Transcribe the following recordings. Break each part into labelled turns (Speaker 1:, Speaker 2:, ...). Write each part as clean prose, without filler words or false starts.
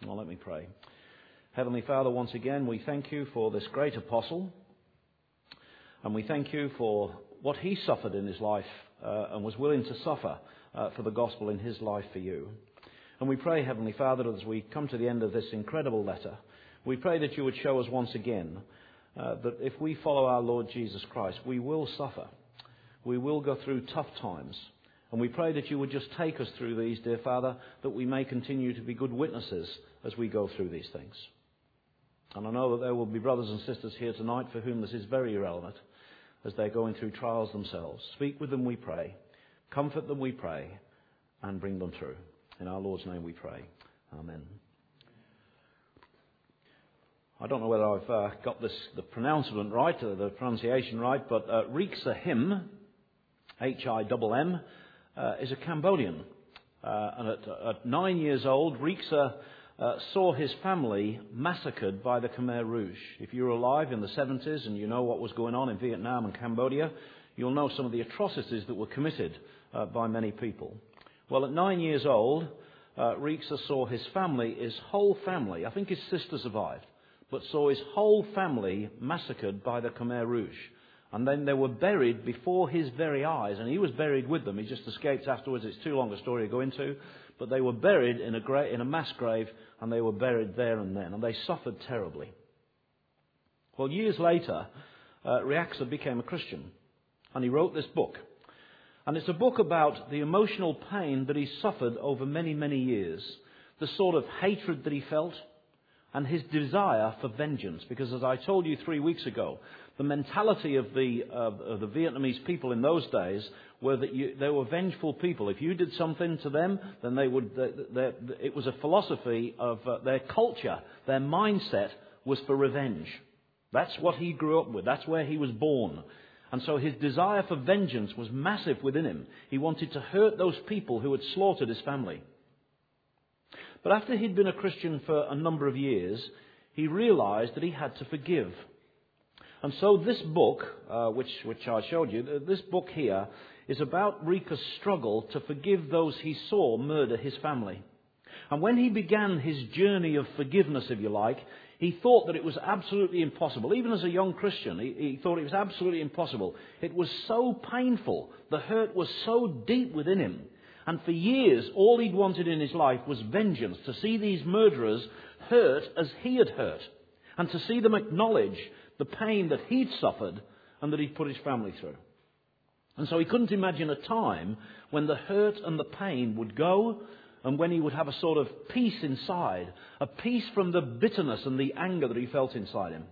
Speaker 1: Well, let me pray. Heavenly Father, once again, we thank you for this great apostle, and we thank you for what he suffered in his life and was willing to suffer for the gospel in his life for you. And we pray, Heavenly Father, that as we come to the end of this incredible letter, we pray that you would show us once again that if we follow our Lord Jesus Christ, we will suffer. We will go through tough times. And we pray that you would just take us through these, dear Father, that we may continue to be good witnesses as we go through these things. And I know that there will be brothers and sisters here tonight for whom this is very irrelevant as they're going through trials themselves. Speak with them, we pray. Comfort them, we pray. And bring them through. In our Lord's name we pray. Amen. I don't know whether I've got the pronouncement right, or the pronunciation right, but Riekse Him, Himm, is a Cambodian. And at 9 years old, Riekse saw his family massacred by the Khmer Rouge. If you were alive in the 70s and you know what was going on in Vietnam and Cambodia, you'll know some of the atrocities that were committed by many people. Well, at 9 years old, Riekse saw his whole family, I think his sister survived, but saw his whole family massacred by the Khmer Rouge. And then they were buried before his very eyes, and he was buried with them. He just escaped afterwards. It's too long a story to go into. But they were buried in a mass grave, and they were buried there and then, and they suffered terribly. Well, years later, Riekse became a Christian, and he wrote this book. And it's a book about the emotional pain that he suffered over many, many years, the sort of hatred that he felt, and his desire for vengeance. Because as I told you 3 weeks ago, the mentality of the Vietnamese people in those days were that they were vengeful people. If you did something to them, then it was a philosophy of their culture. Their mindset was for revenge. That's what he grew up with. That's where he was born. And so his desire for vengeance was massive within him. He wanted to hurt those people who had slaughtered his family. But after he'd been a Christian for a number of years, he realized that he had to forgive. And so this book, which I showed you, this book here is about Riekse's struggle to forgive those he saw murder his family. And when he began his journey of forgiveness, if you like, he thought that it was absolutely impossible. Even as a young Christian, he thought it was absolutely impossible. It was so painful. The hurt was so deep within him. And for years, all he'd wanted in his life was vengeance, to see these murderers hurt as he had hurt, and to see them acknowledge the pain that he'd suffered and that he'd put his family through. And so he couldn't imagine a time when the hurt and the pain would go, and when he would have a sort of peace inside, a peace from the bitterness and the anger that he felt inside him.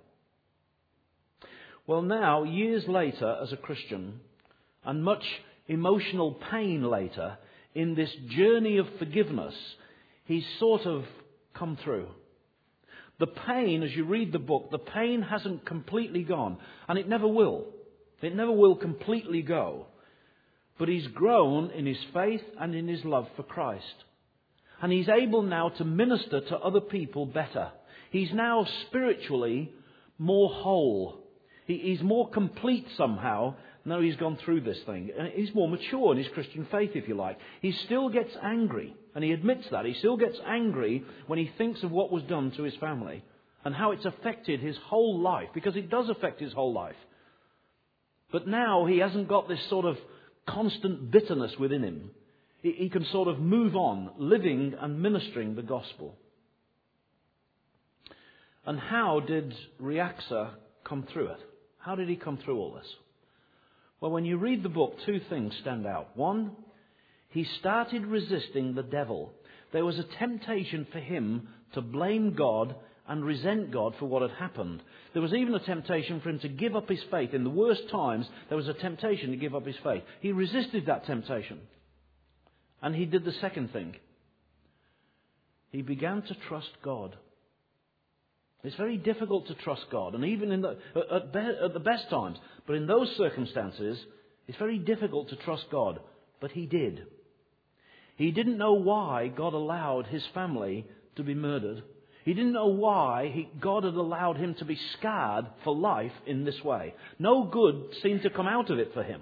Speaker 1: Well, now, years later, as a Christian, and much emotional pain later, in this journey of forgiveness, he's sort of come through. The pain, as you read the book, the pain hasn't completely gone. And it never will. It never will completely go. But he's grown in his faith and in his love for Christ. And he's able now to minister to other people better. He's now spiritually more whole. He's more complete somehow. Now he's gone through this thing. And he's more mature in his Christian faith, if you like. He still gets angry, and he admits that. He still gets angry when he thinks of what was done to his family and how it's affected his whole life, because it does affect his whole life. But now he hasn't got this sort of constant bitterness within him. He can sort of move on, living and ministering the gospel. And how did Riekse come through it? How did he come through all this? Well, when you read the book, two things stand out. One, he started resisting the devil. There was a temptation for him to blame God and resent God for what had happened. There was even a temptation for him to give up his faith. In the worst times, there was a temptation to give up his faith. He resisted that temptation. And he did the second thing. He began to trust God. It's very difficult to trust God, and even at the best times. But in those circumstances, it's very difficult to trust God. But he did. He didn't know why God allowed his family to be murdered. He didn't know why God had allowed him to be scarred for life in this way. No good seemed to come out of it for him.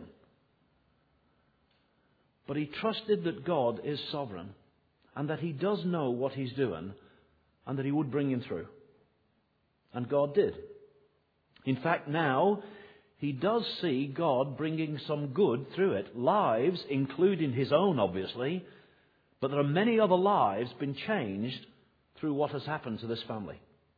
Speaker 1: But he trusted that God is sovereign and that he does know what he's doing, and that he would bring him through. And God did. In fact, now he does see God bringing some good through it. Lives, including his own, obviously, but there are many other lives been changed through what has happened to this family.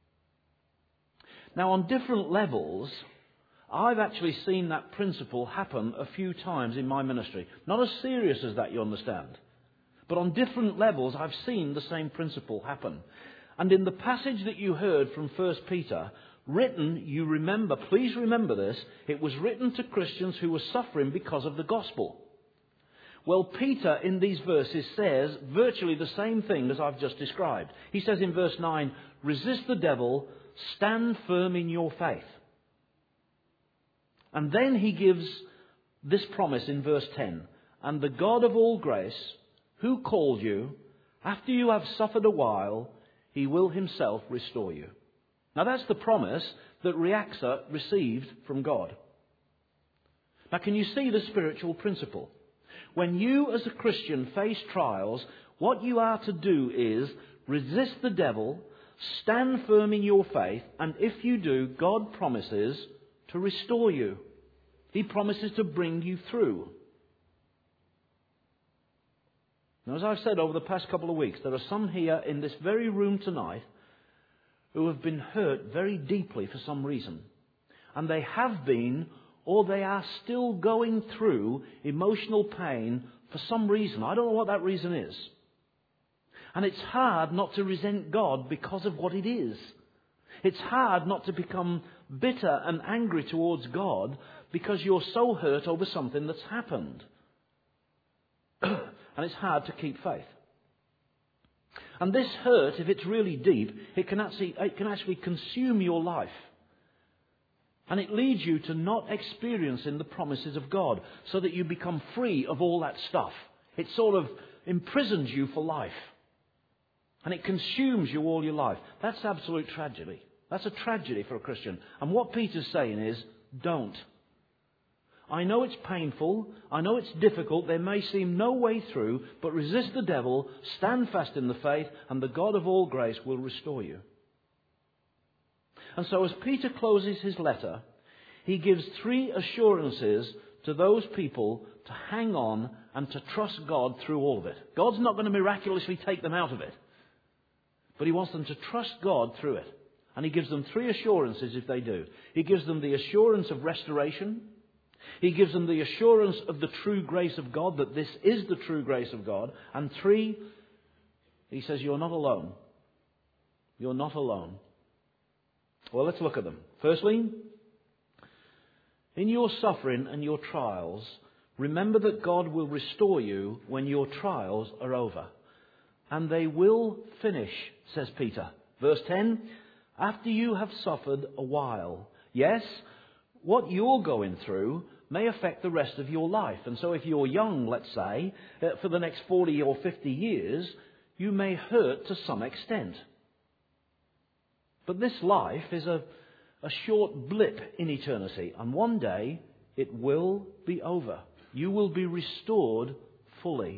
Speaker 1: Now, on different levels, I've actually seen that principle happen a few times in my ministry. Not as serious as that, you understand. But on different levels, I've seen the same principle happen. And in the passage that you heard from 1 Peter, written, you remember, please remember this, it was written to Christians who were suffering because of the gospel. Well, Peter in these verses says virtually the same thing as I've just described. He says in verse 9, resist the devil, stand firm in your faith. And then he gives this promise in verse 10, and the God of all grace, who called you, after you have suffered a while, he will himself restore you. Now that's the promise that Reaxa received from God. Now can you see the spiritual principle? When you as a Christian face trials, what you are to do is resist the devil, stand firm in your faith, and if you do, God promises to restore you. He promises to bring you through. Now, as I've said over the past couple of weeks, there are some here in this very room tonight who have been hurt very deeply for some reason. And they have been, or they are still going through emotional pain for some reason. I don't know what that reason is. And it's hard not to resent God because of what it is. It's hard not to become bitter and angry towards God because you're so hurt over something that's happened. And it's hard to keep faith. And this hurt, if it's really deep, it can actually consume your life. And it leads you to not experiencing the promises of God, so that you become free of all that stuff. It sort of imprisons you for life. And it consumes you all your life. That's absolute tragedy. That's a tragedy for a Christian. And what Peter's saying is, don't. I know it's painful. I know it's difficult. There may seem no way through, but resist the devil, stand fast in the faith, and the God of all grace will restore you. And so as Peter closes his letter, he gives 3 assurances to those people to hang on and to trust God through all of it. God's not going to miraculously take them out of it, but he wants them to trust God through it. And he gives them 3 assurances if they do. He gives them the assurance of restoration. He gives them the assurance of the true grace of God, that this is the true grace of God. And 3, he says, you're not alone. You're not alone. Well, let's look at them. Firstly, in your suffering and your trials, remember that God will restore you when your trials are over. And they will finish, says Peter. Verse 10, after you have suffered a while. Yes, what you're going through may affect the rest of your life. And so if you're young, let's say, for the next 40 or 50 years, you may hurt to some extent. But this life is a short blip in eternity. And one day, it will be over. You will be restored fully.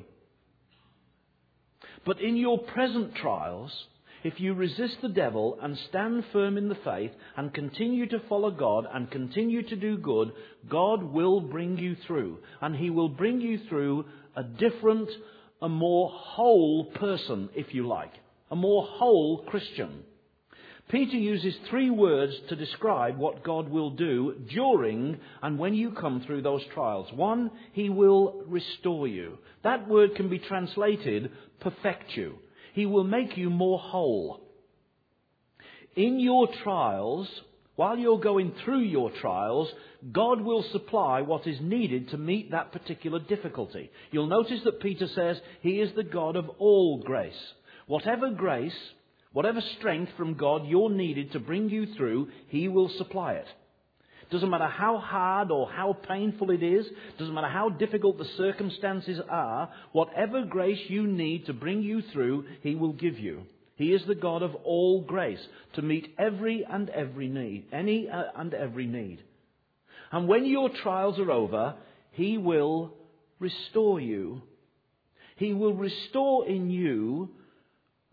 Speaker 1: But in your present trials, if you resist the devil and stand firm in the faith and continue to follow God and continue to do good, God will bring you through. And he will bring you through a different, a more whole person, if you like. A more whole Christian. Peter uses 3 words to describe what God will do during and when you come through those trials. 1, he will restore you. That word can be translated perfect you. He will make you more whole. In your trials, while you're going through your trials, God will supply what is needed to meet that particular difficulty. You'll notice that Peter says he is the God of all grace. Whatever grace, whatever strength from God you're needed to bring you through, he will supply it. Doesn't matter how hard or how painful it is, doesn't matter how difficult the circumstances are, whatever grace you need to bring you through, he will give you. He is the God of all grace to meet every and every need, any and every need. And when your trials are over, he will restore you. He will restore in you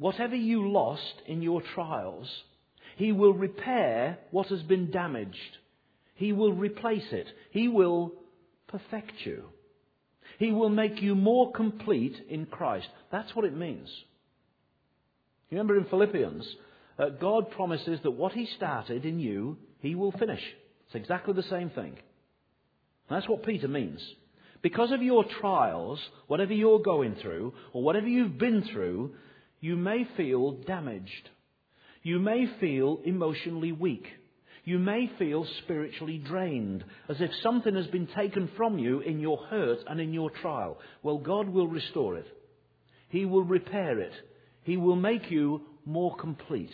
Speaker 1: whatever you lost in your trials, He will repair what has been damaged. He will replace it. He will perfect you. He will make you more complete in Christ. That's what it means. Remember in Philippians, God promises that what He started in you, He will finish. It's exactly the same thing. That's what Peter means. Because of your trials, whatever you're going through, or whatever you've been through, you may feel damaged. You may feel emotionally weak. You may feel spiritually drained, as if something has been taken from you in your hurt and in your trial. Well, God will restore it. He will repair it. He will make you more complete.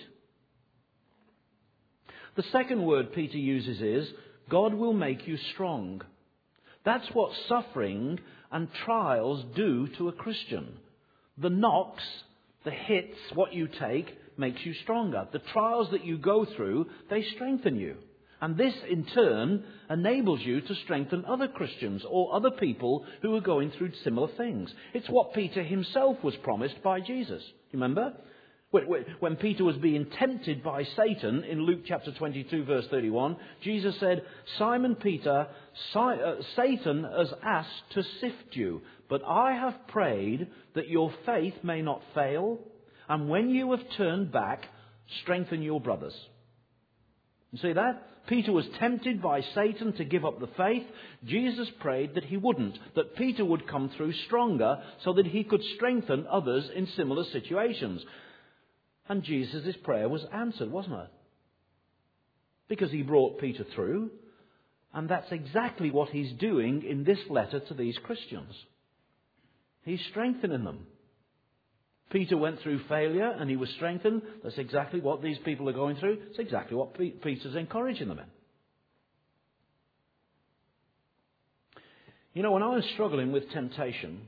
Speaker 1: The second word Peter uses is, God will make you strong. That's what suffering and trials do to a Christian. The knocks, the hits, what you take, makes you stronger. The trials that you go through, they strengthen you. And this, in turn, enables you to strengthen other Christians or other people who are going through similar things. It's what Peter himself was promised by Jesus. Remember? When Peter was being tempted by Satan in Luke chapter 22, verse 31, Jesus said, Simon Peter, Satan has asked to sift you, but I have prayed that your faith may not fail, and when you have turned back, strengthen your brothers. You see that? Peter was tempted by Satan to give up the faith. Jesus prayed that he wouldn't, that Peter would come through stronger so that he could strengthen others in similar situations. And Jesus' prayer was answered, wasn't it? Because he brought Peter through. And that's exactly what he's doing in this letter to these Christians. He's strengthening them. Peter went through failure and he was strengthened. That's exactly what these people are going through. It's exactly what Peter's encouraging them in. You know, when I was struggling with temptation,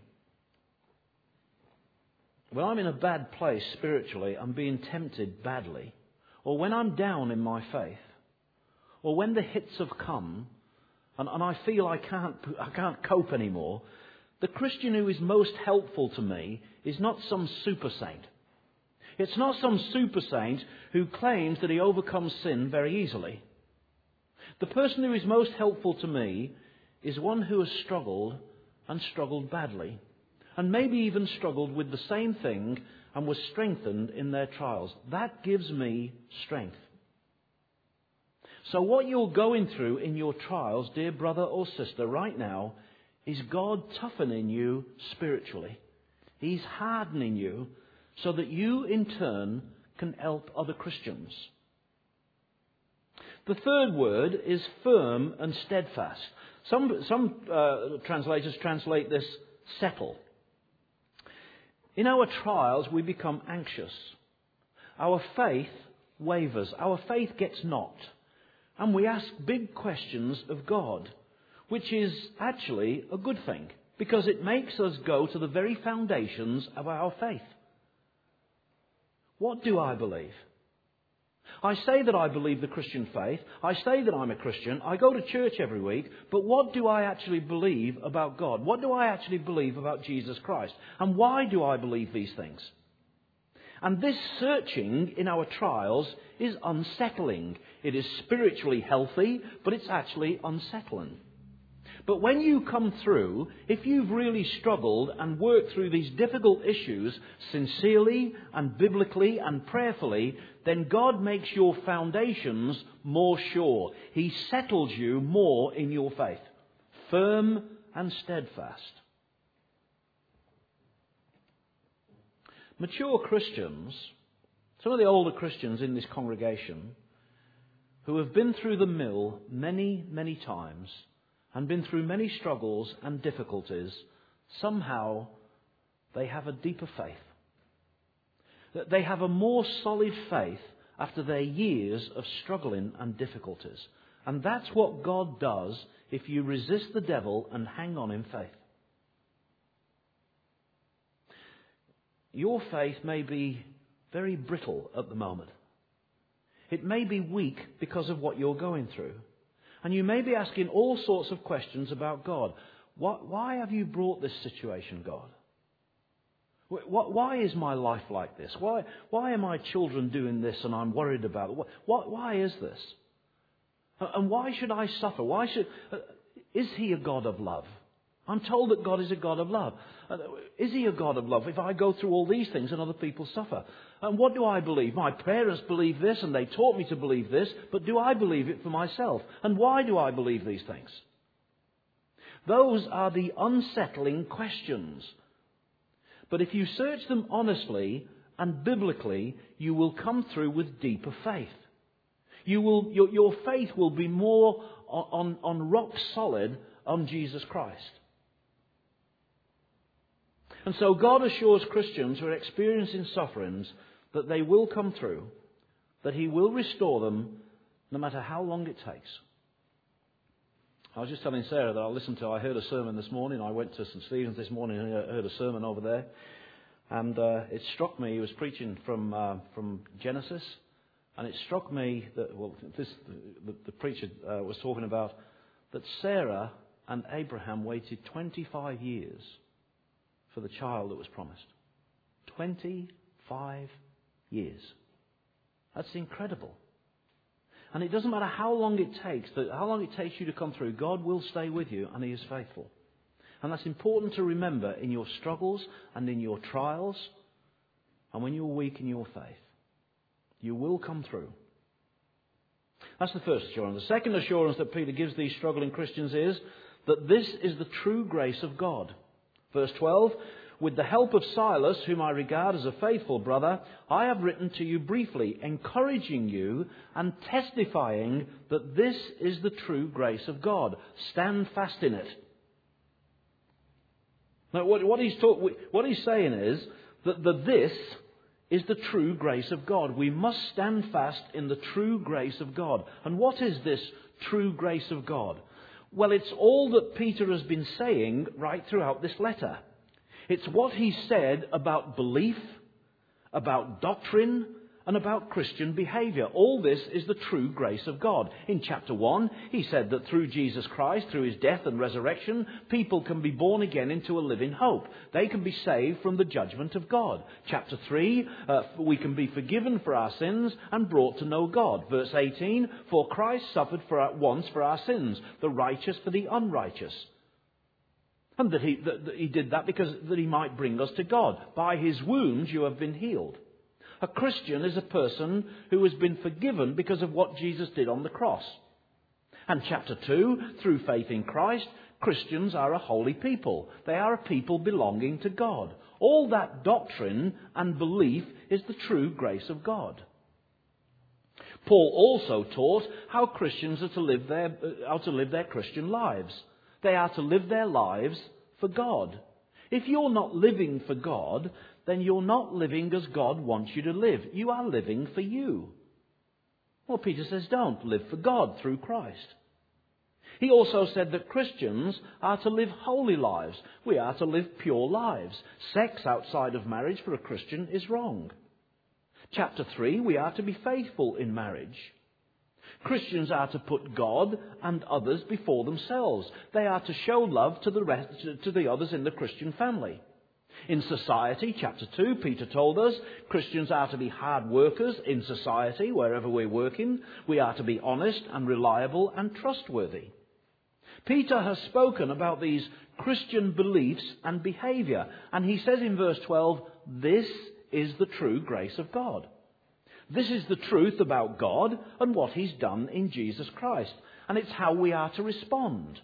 Speaker 1: when I'm in a bad place spiritually, I'm being tempted badly, or when I'm down in my faith, or when the hits have come and I feel I can't cope anymore, the Christian who is most helpful to me is not some super saint. It's not some super saint who claims that he overcomes sin very easily. The person who is most helpful to me is one who has struggled and struggled badly, and maybe even struggled with the same thing and was strengthened in their trials. That gives me strength. So what you're going through in your trials, dear brother or sister, right now, is God toughening you spiritually. He's hardening you so that you, in turn, can help other Christians. The third word is firm and steadfast. Some translators translate this settle. In our trials, we become anxious. Our faith wavers. Our faith gets knocked. And we ask big questions of God, which is actually a good thing, because it makes us go to the very foundations of our faith. What do I believe? I say that I believe the Christian faith. I say that I'm a Christian. I go to church every week. But what do I actually believe about God? What do I actually believe about Jesus Christ? And why do I believe these things? And this searching in our trials is unsettling. It is spiritually healthy, but it's actually unsettling. But when you come through, if you've really struggled and worked through these difficult issues sincerely and biblically and prayerfully, then God makes your foundations more sure. He settles you more in your faith, firm and steadfast. Mature Christians, some of the older Christians in this congregation, who have been through the mill many, many times, and been through many struggles and difficulties, somehow they have a deeper faith. That they have a more solid faith after their years of struggling and difficulties. And that's what God does if you resist the devil and hang on in faith. Your faith may be very brittle at the moment. It may be weak because of what you're going through. And you may be asking all sorts of questions about God. Why have you brought this situation, God? Why is my life like this? Why are my children doing this and I'm worried about it? Why is this? And why should I suffer? Is he a God of love? I'm told that God is a God of love. Is he a God of love if I go through all these things and other people suffer? And what do I believe? My parents believe this and they taught me to believe this, but do I believe it for myself? And why do I believe these things? Those are the unsettling questions. But if you search them honestly and biblically, you will come through with deeper faith. Your faith will be more on rock solid on Jesus Christ. And so God assures Christians who are experiencing sufferings that they will come through, that he will restore them no matter how long it takes. I was just telling Sarah that I heard a sermon this morning. I went to St. Stephen's this morning and heard a sermon over there. And it struck me, he was preaching from Genesis. And it struck me that, the preacher was talking about that Sarah and Abraham waited 25 years for the child that was promised. 25 years. That's incredible. And it doesn't matter how long it takes you to come through, God will stay with you and he is faithful. And that's important to remember in your struggles and in your trials and when you're weak in your faith. You will come through. That's the first assurance. The second assurance that Peter gives these struggling Christians is that this is the true grace of God. Verse 12, with the help of Silas, whom I regard as a faithful brother, I have written to you briefly, encouraging you and testifying that this is the true grace of God. Stand fast in it. Now, what he's saying is that this is the true grace of God. We must stand fast in the true grace of God. And what is this true grace of God? Well, it's all that Peter has been saying right throughout this letter. It's what he said about belief, about doctrine, and about Christian behaviour. All this is the true grace of God. In chapter 1, he said that through Jesus Christ, through his death and resurrection, people can be born again into a living hope. They can be saved from the judgment of God. Chapter 3, we can be forgiven for our sins and brought to know God. Verse 18, for Christ suffered once for our sins, the righteous for the unrighteous. And that he did that because that he might bring us to God. By his wounds you have been healed. A Christian is a person who has been forgiven because of what Jesus did on the cross. And chapter 2, through faith in Christ, Christians are a holy people. They are a people belonging to God. All that doctrine and belief is the true grace of God. Paul also taught how Christians are to live their Christian lives. They are to live their lives for God. If you're not living for God, then you're not living as God wants you to live. You are living for you. Well, Peter says, don't live for God through Christ. He also said that Christians are to live holy lives. We are to live pure lives. Sex outside of marriage for a Christian is wrong. Chapter 3, we are to be faithful in marriage. Christians are to put God and others before themselves. They are to show love to the others in the Christian family. In society, chapter 2, Peter told us, Christians are to be hard workers in society, wherever we're working. We are to be honest and reliable and trustworthy. Peter has spoken about these Christian beliefs and behaviour, and he says in verse 12, this is the true grace of God. This is the truth about God and what he's done in Jesus Christ, and it's how we are to respond.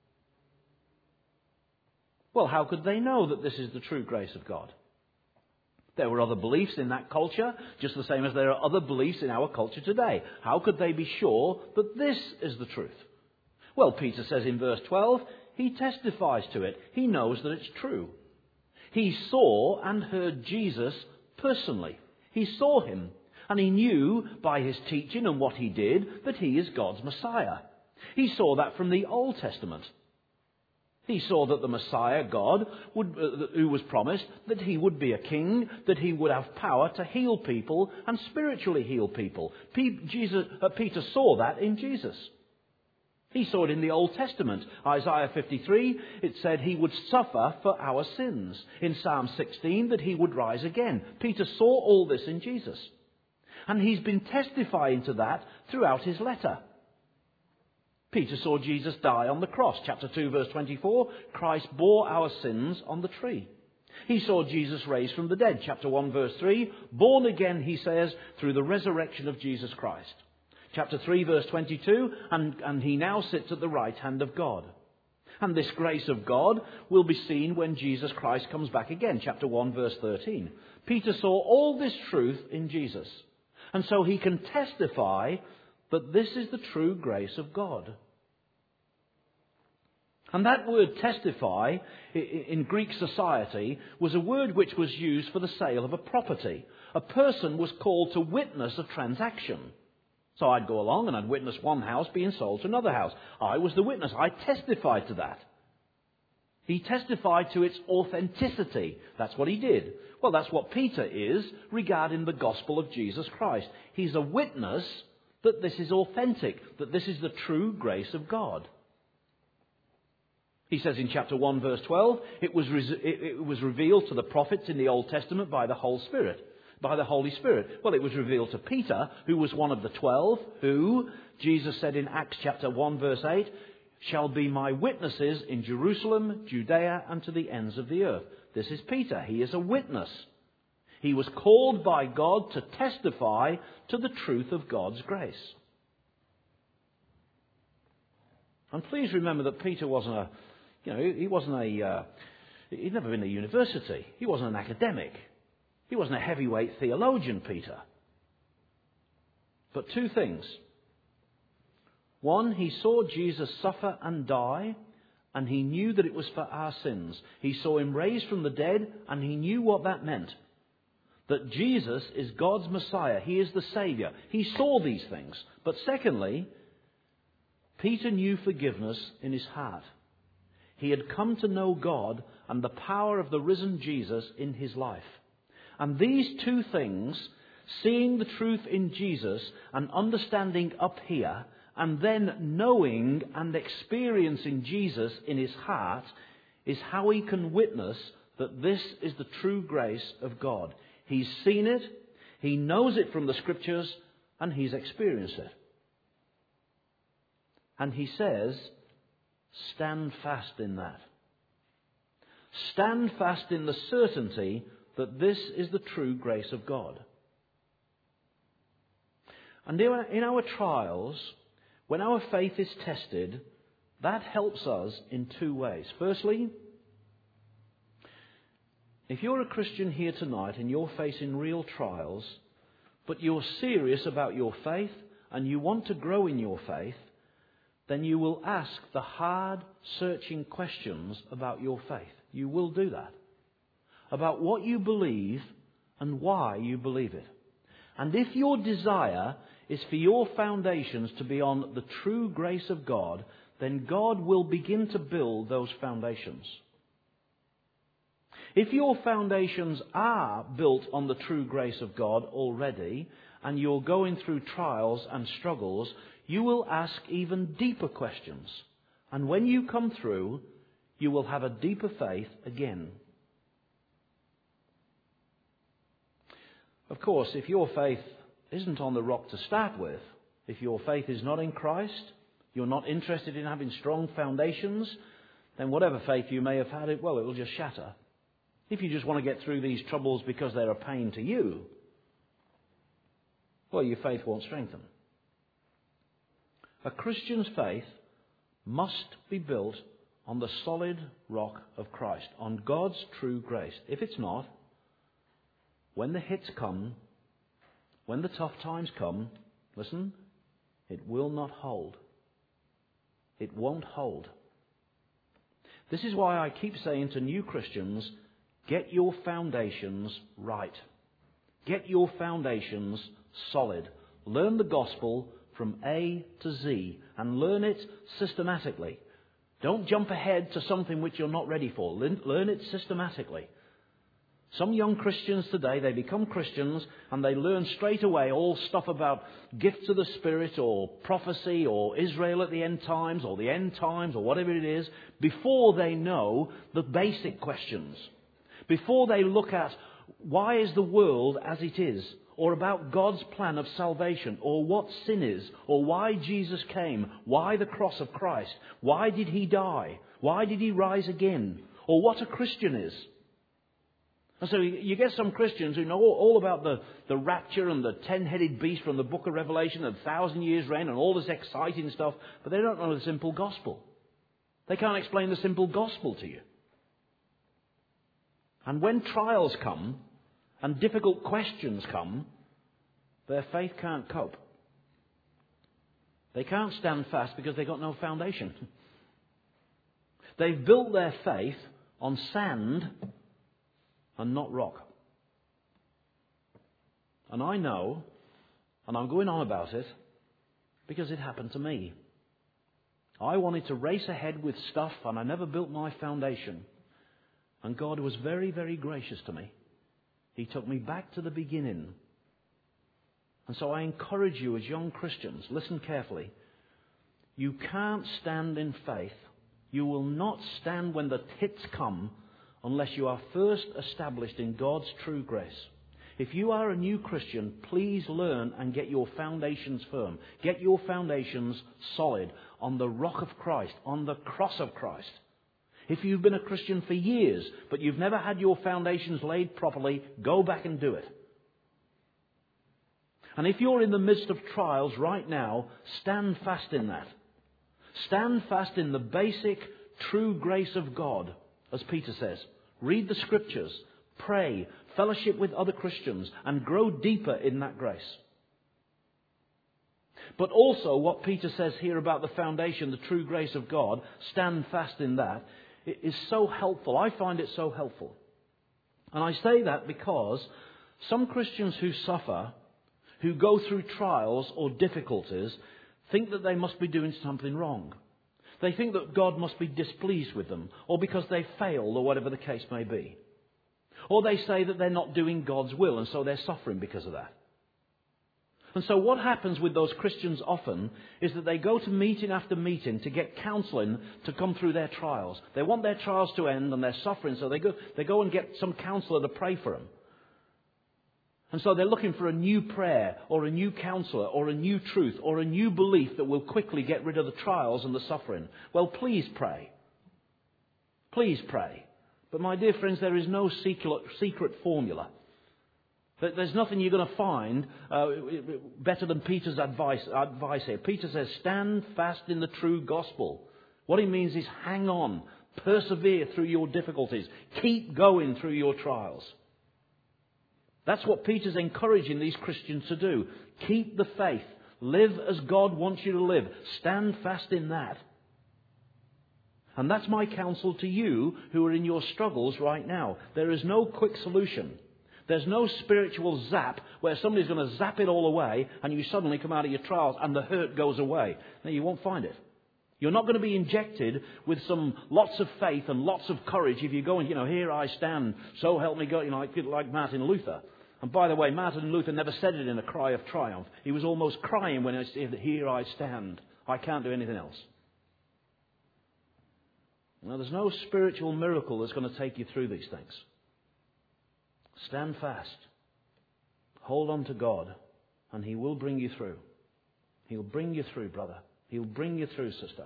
Speaker 1: Well, how could they know that this is the true grace of God? There were other beliefs in that culture, just the same as there are other beliefs in our culture today. How could they be sure that this is the truth? Well, Peter says in verse 12, he testifies to it. He knows that it's true. He saw and heard Jesus personally. He saw him, and he knew by his teaching and what he did that he is God's Messiah. He saw that from the Old Testament. He saw that the Messiah, God, who was promised, that he would be a king, that he would have power to heal people and spiritually heal people. Peter saw that in Jesus. He saw it in the Old Testament. Isaiah 53, it said he would suffer for our sins. In Psalm 16, that he would rise again. Peter saw all this in Jesus. And he's been testifying to that throughout his letter. Peter saw Jesus die on the cross. Chapter 2, verse 24, Christ bore our sins on the tree. He saw Jesus raised from the dead. Chapter 1, verse 3, born again, he says, through the resurrection of Jesus Christ. Chapter 3, verse 22, and he now sits at the right hand of God. And this grace of God will be seen when Jesus Christ comes back again. Chapter 1, verse 13. Peter saw all this truth in Jesus. And so he can testify that this is the true grace of God. And that word testify in Greek society was a word which was used for the sale of a property. A person was called to witness a transaction. So I'd go along and I'd witness one house being sold to another house. I was the witness. I testified to that. He testified to its authenticity. That's what he did. Well, that's what Peter is regarding the gospel of Jesus Christ. He's a witness that this is authentic, that this is the true grace of God. He says in chapter 1, verse 12, it was revealed to the prophets in the Old Testament by the Holy Spirit. Well, it was revealed to Peter, who was one of the 12, who, Jesus said in Acts chapter 1, verse 8, shall be my witnesses in Jerusalem, Judea, and to the ends of the earth. This is Peter. He is a witness. He was called by God to testify to the truth of God's grace. And please remember that Peter wasn't he'd never been to university. He wasn't an academic. He wasn't a heavyweight theologian, Peter. But two things. One, he saw Jesus suffer and die, and he knew that it was for our sins. He saw him raised from the dead, and he knew what that meant. That Jesus is God's Messiah. He is the Saviour. He saw these things. But secondly, Peter knew forgiveness in his heart. He had come to know God and the power of the risen Jesus in his life. And these two things, seeing the truth in Jesus and understanding up here, and then knowing and experiencing Jesus in his heart, is how he can witness that this is the true grace of God. He's seen it, he knows it from the Scriptures, and he's experienced it. And he says, stand fast in that. Stand fast in the certainty that this is the true grace of God. And in our trials, when our faith is tested, that helps us in two ways. Firstly, if you're a Christian here tonight and you're facing real trials, but you're serious about your faith and you want to grow in your faith, then you will ask the hard, searching questions about your faith. You will do that. About what you believe and why you believe it. And if your desire is for your foundations to be on the true grace of God, then God will begin to build those foundations. If your foundations are built on the true grace of God already, and you're going through trials and struggles, you will ask even deeper questions. And when you come through, you will have a deeper faith again. Of course, if your faith isn't on the rock to start with, if your faith is not in Christ, you're not interested in having strong foundations, then whatever faith you may have had, it will just shatter. If you just want to get through these troubles because they're a pain to you, well, your faith won't strengthen. A Christian's faith must be built on the solid rock of Christ, on God's true grace. If it's not, when the hits come, when the tough times come, listen, it will not hold. It won't hold. This is why I keep saying to new Christians, get your foundations right. Get your foundations solid. Learn the gospel from A to Z and learn it systematically. Don't jump ahead to something which you're not ready for. Learn it systematically. Some young Christians today, they become Christians and they learn straight away all stuff about gifts of the Spirit or prophecy or Israel at the end times or whatever it is, before they know the basic questions. Before they look at why is the world as it is, or about God's plan of salvation, or what sin is, or why Jesus came, why the cross of Christ, why did he die, why did he rise again, or what a Christian is. And so you get some Christians who know all about the rapture and the 10-headed beast from the book of Revelation and 1,000 years reign and all this exciting stuff, but they don't know the simple gospel. They can't explain the simple gospel to you. And when trials come and difficult questions come, their faith can't cope. They can't stand fast because they've got no foundation. They've built their faith on sand and not rock. And I know, and I'm going on about it, because it happened to me. I wanted to race ahead with stuff and I never built my foundation. And God was very, very gracious to me. He took me back to the beginning. And so I encourage you as young Christians, listen carefully. You can't stand in faith. You will not stand when the hits come unless you are first established in God's true grace. If you are a new Christian, please learn and get your foundations firm. Get your foundations solid on the rock of Christ, on the cross of Christ. If you've been a Christian for years, but you've never had your foundations laid properly, go back and do it. And if you're in the midst of trials right now, stand fast in that. Stand fast in the basic, true grace of God, as Peter says. Read the Scriptures, pray, fellowship with other Christians, and grow deeper in that grace. But also what Peter says here about the foundation, the true grace of God, stand fast in that, it is so helpful. I find it so helpful. And I say that because some Christians who suffer, who go through trials or difficulties, think that they must be doing something wrong. They think that God must be displeased with them, or because they failed, or whatever the case may be. Or they say that they're not doing God's will, and so they're suffering because of that. And so what happens with those Christians often is that they go to meeting after meeting to get counselling to come through their trials. They want their trials to end and they're suffering, so they go and get some counsellor to pray for them. And so they're looking for a new prayer or a new counsellor or a new truth or a new belief that will quickly get rid of the trials and the suffering. Well, please pray. Please pray. But my dear friends, there is no secret formula. There's nothing you're going to find better than Peter's advice here. Peter says, stand fast in the true gospel. What he means is hang on, persevere through your difficulties, keep going through your trials. That's what Peter's encouraging these Christians to do. Keep the faith. Live as God wants you to live. Stand fast in that. And that's my counsel to you who are in your struggles right now. There is no quick solution. There's no spiritual zap where somebody's going to zap it all away and you suddenly come out of your trials and the hurt goes away. No, you won't find it. You're not going to be injected with some lots of faith and lots of courage if you go and, here I stand, so help me God, like Martin Luther. And by the way, Martin Luther never said it in a cry of triumph. He was almost crying when he said, here I stand. I can't do anything else. Now, there's no spiritual miracle that's going to take you through these things. Stand fast. Hold on to God, and He will bring you through. He'll bring you through, brother. He'll bring you through, sister.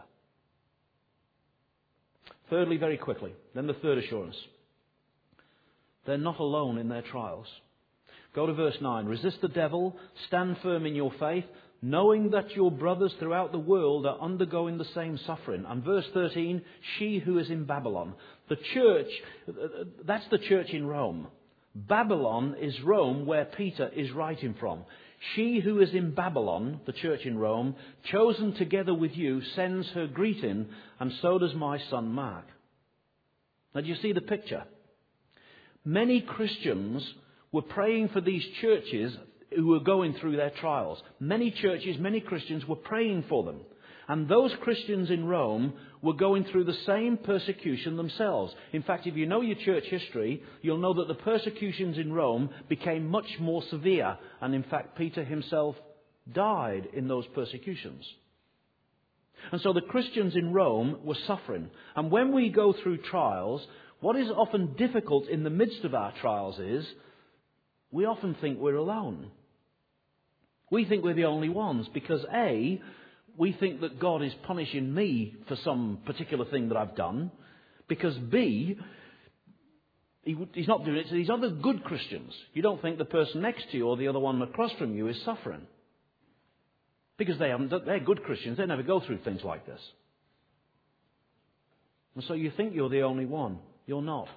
Speaker 1: Thirdly, very quickly, then the third assurance. They're not alone in their trials. Go to verse 9. Resist the devil, stand firm in your faith, knowing that your brothers throughout the world are undergoing the same suffering. And verse 13, she who is in Babylon. The church, that's the church in Rome. Babylon is Rome, where Peter is writing from. She who is in Babylon, the church in Rome, chosen together with you, sends her greeting, and so does my son Mark. Now, do you see the picture? Many Christians were praying for these churches who were going through their trials. Many churches, many Christians were praying for them. And those Christians in Rome were going through the same persecution themselves. In fact, if you know your church history, you'll know that the persecutions in Rome became much more severe. And in fact, Peter himself died in those persecutions. And so the Christians in Rome were suffering. And when we go through trials, what is often difficult in the midst of our trials is we often think we're alone. We think we're the only ones because A, we think that God is punishing me for some particular thing that I've done, because B, He's not doing it to these other good Christians. You don't think the person next to you or the other one across from you is suffering. Because they're good Christians, they never go through things like this. And so you think you're the only one. You're not.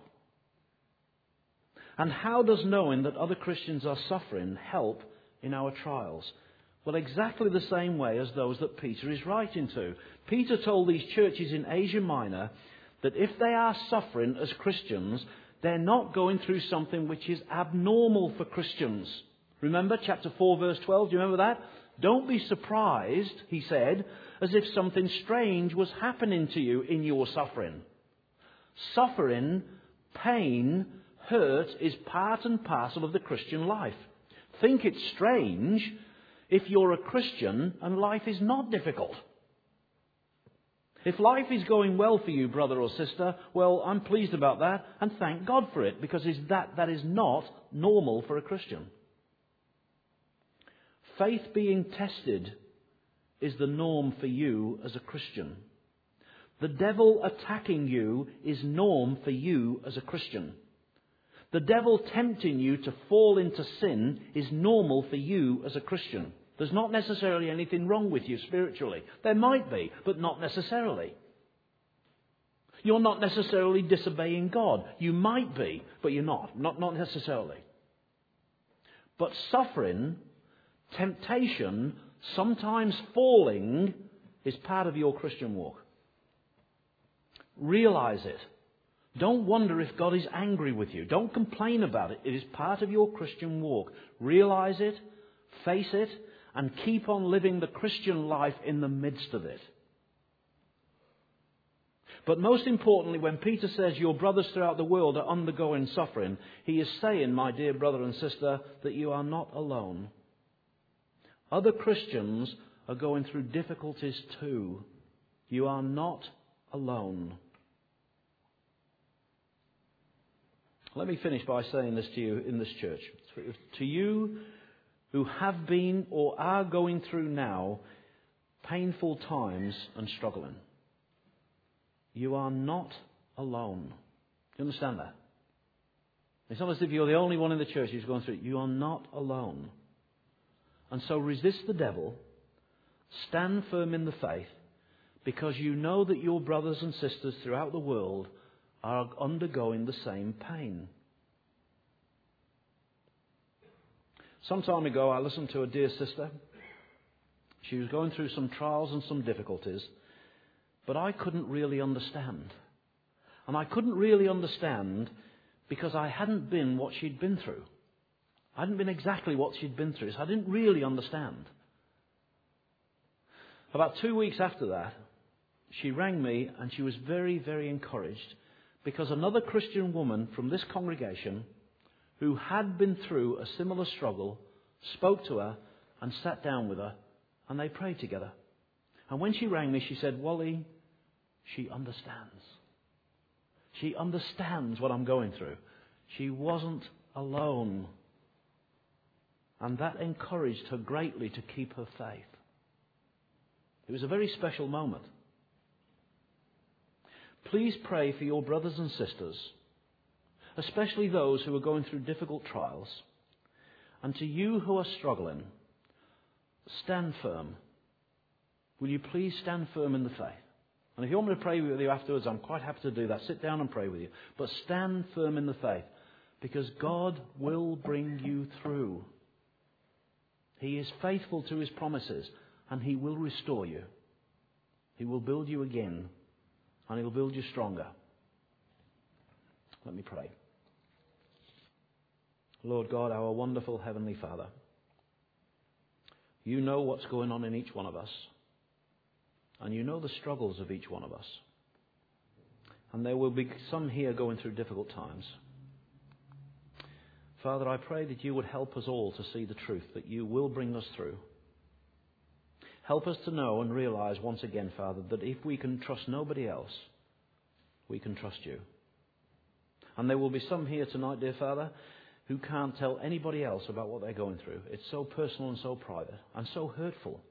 Speaker 1: And how does knowing that other Christians are suffering help in our trials? Well, exactly the same way as those that Peter is writing to. Peter told these churches in Asia Minor that if they are suffering as Christians, they're not going through something which is abnormal for Christians. Remember chapter 4 verse 12, do you remember that? Don't be surprised, he said, as if something strange was happening to you in your suffering. Suffering, pain, hurt is part and parcel of the Christian life. Think it's strange if you're a Christian and life is not difficult. If life is going well for you, brother or sister, well, I'm pleased about that and thank God for it, because that is not normal for a Christian. Faith being tested is the norm for you as a Christian. The devil attacking you is norm for you as a Christian. The devil tempting you to fall into sin is normal for you as a Christian. There's not necessarily anything wrong with you spiritually. There might be, but not necessarily. You're not necessarily disobeying God. You might be, but you're not. Not necessarily. But suffering, temptation, sometimes falling, is part of your Christian walk. Realize it. Don't wonder if God is angry with you. Don't complain about it. It is part of your Christian walk. Realize it, face it, and keep on living the Christian life in the midst of it. But most importantly, when Peter says your brothers throughout the world are undergoing suffering, he is saying, my dear brother and sister, that you are not alone. Other Christians are going through difficulties too. You are not alone. Let me finish by saying this to you in this church. To you who have been or are going through now painful times and struggling, you are not alone. Do you understand that? It's not as if you're the only one in the church who's going through it. You are not alone. And so resist the devil. Stand firm in the faith, because you know that your brothers and sisters throughout the world are undergoing the same pain. Some time ago, I listened to a dear sister. She was going through some trials and some difficulties, but I couldn't really understand. And I couldn't really understand because I hadn't been what she'd been through. I hadn't been exactly what she'd been through, so I didn't really understand. About 2 weeks after that, she rang me and she was very, very encouraged, because another Christian woman from this congregation who had been through a similar struggle spoke to her and sat down with her, and they prayed together. And when she rang me, she said, Wally, she understands. She understands what I'm going through. She wasn't alone. And that encouraged her greatly to keep her faith. It was a very special moment. Please pray for your brothers and sisters, especially those who are going through difficult trials. And to you who are struggling, stand firm. Will you please stand firm in the faith? And if you want me to pray with you afterwards, I'm quite happy to do that. Sit down and pray with you. But stand firm in the faith, because God will bring you through. He is faithful to His promises, and He will restore you. He will build you again, and He will build you stronger. Let me pray. Lord God, our wonderful Heavenly Father, you know what's going on in each one of us. And you know the struggles of each one of us. And there will be some here going through difficult times. Father, I pray that you would help us all to see the truth, that you will bring us through. Help us to know and realize once again, Father, that if we can trust nobody else, we can trust you. And there will be some here tonight, dear Father, who can't tell anybody else about what they're going through. It's so personal and so private and so hurtful.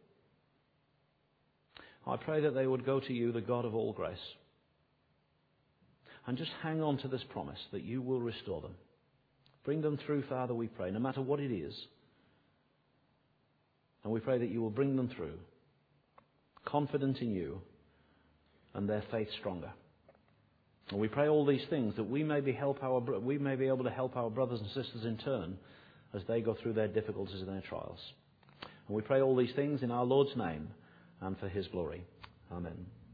Speaker 1: I pray that they would go to you, the God of all grace, and just hang on to this promise that you will restore them. Bring them through, Father, we pray, no matter what it is. And we pray that you will bring them through, confident in you, and their faith stronger. And we pray all these things that we may be able to help our brothers and sisters in turn as they go through their difficulties and their trials. And we pray all these things in our Lord's name and for his glory. Amen.